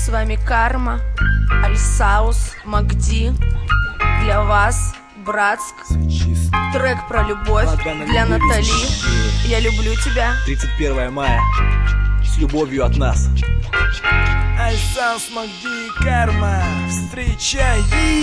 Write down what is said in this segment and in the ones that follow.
С вами Карма, Альсаус, Магди. Для вас, Братск. Трек про любовь для Натали. Я люблю тебя. 31 мая. С любовью от нас. Альсаус, Магди, Карма. Встречай.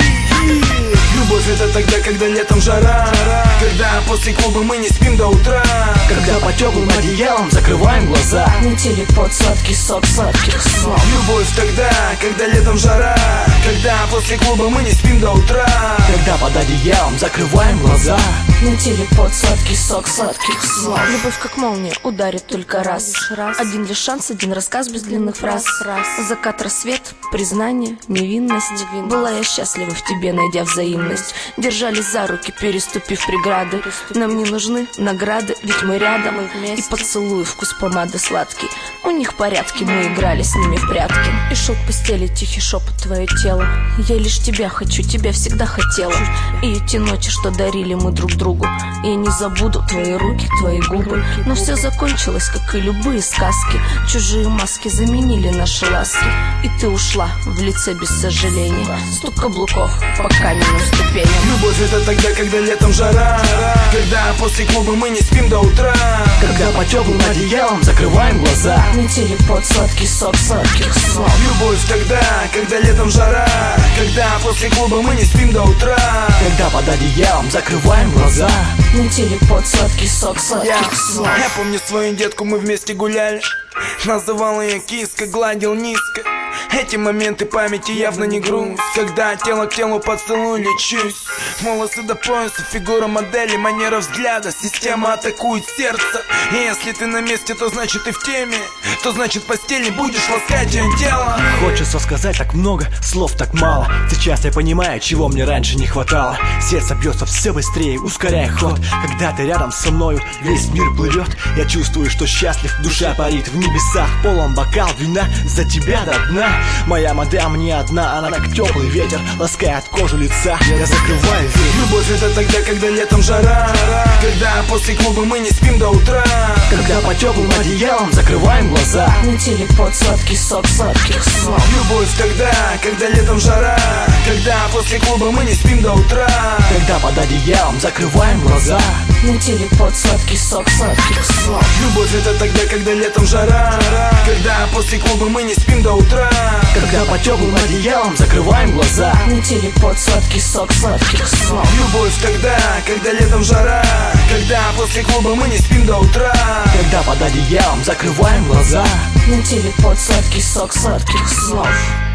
Любовь — это тогда, когда летом жара, когда после клуба мы не спим до утра, когда под теплым одеялом закрываем глаза. Метели под сладкий сок сладких снов. Любовь тогда, когда летом жара, когда после клуба мы не спим до утра, когда под одеялом закрываем глаза. Метели под сладкий сок сладких снов. Любовь как молния ударит только раз. Один лишь шанс, один рассказ без длинных фраз. Закат, рассвет, признание, невинность. Была я счастлива в тебе, найдя взаимность. Держались за руки, переступив преграды. Нам не нужны награды, ведь мы рядом. И поцелуй, вкус помады сладкий. У них порядки, мы играли с ними в прятки. И шел к постели тихий шепот твое тело. Я лишь тебя хочу, тебя всегда хотела. И эти ночи, что дарили мы друг другу, я не забуду твои руки, твои губы. Но все закончилось, как и любые сказки. Чужие маски заменили наши ласки. И ты ушла в лице без сожаления. Стук каблуков по каменным ступеням. Любовь — это тогда, когда летом жара, когда после клуба мы не спим до утра, когда под теплым одеялом закрываем глаза. Метели под сладкий сок сладких снов. Любовь тогда, когда летом жара, когда после клуба мы не спим до утра, когда под одеялом закрываем глаза. Метели под сладкий сок сладких снов. Я помню свою детку, мы вместе гуляли. Называл ее киска, гладил низко. Эти моменты памяти явно не грусть, когда тело к телу поцелуй лечусь. Волосы до пояса, фигура модели, манера взгляда, система атакует сердце. И если ты на месте, то значит ты в теме, то значит в постели будешь ласкать ее тело. Хочется сказать так много, слов так мало. Сейчас я понимаю, чего мне раньше не хватало. Сердце бьется все быстрее, ускоряя ход. Когда ты рядом со мною, весь мир плывет. Я чувствую, что счастлив, душа парит в небесах. Полон бокал вина за тебя до дна. Моя мадам не одна, она как теплый ветер, ласкает кожу лица, я закрываю дверь. Любовь — это тогда, когда летом жара, когда после клуба мы не спим до утра, когда под теплым одеялом закрываем глаза. Метели под сладкий сок сладких снов. Любовь тогда, когда летом жара, когда после клуба мы не спим до утра, когда под одеялом закрываем глаза. Метели под сладкий сок сладких снов. Любовь — это тогда, когда летом жара, когда после клуба мы не спим до утра, когда под теплым одеялом закрываем глаза. Метели под сладкий сок сладких снов. Любовь тогда, когда летом жара, когда после клуба мы не спим до утра, когда под одеялом закрываем глаза. Метели под сладкий сок сладких снов.